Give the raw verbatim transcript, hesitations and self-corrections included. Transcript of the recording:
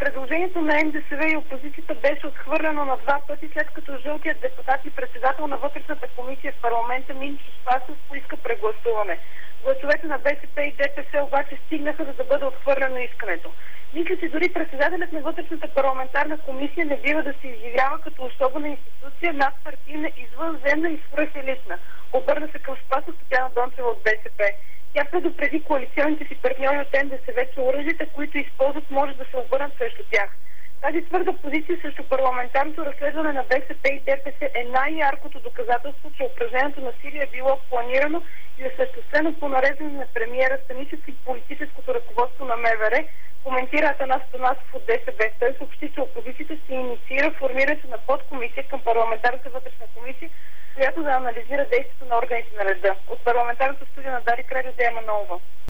Предложението на Н Д С В и опозицията беше отхвърлено на два пъти, след като жълтият депутат и председател на вътрешната комисия в парламента Минчо Спасов поиска прегласуване. Гласовете на Б С П и Д П С обаче стигнаха, за да бъде отхвърлено искането. Мисля, че дори председателят на вътрешната парламентарна комисия не бива да се изживява като особена институция, надпартийна, извънземна и свръхелитна. Обърна се към Спасов Татяна Дончева от Б С П. Тя предупреди коалиционните си партньори от Н Д С В, че оръжията, които използват, може да се обърнат срещу тях. Тази твърда позиция срещу парламентарното разследване на Б С П и Д П С е най-яркото доказателство, че упражненото насилие е било планирано и осъществено по нареждане на премиера Станишев и политическото ръководство на М В Р, коментира Атанас Атанасов от Д С Б. Той съобщи, че опозицията ще инициира формирането на подкомисия към парламентарната вътрешна комисия, която да анализира действието на органите на реда. От парламентарната студия на Дарик Радио Дея Манолова.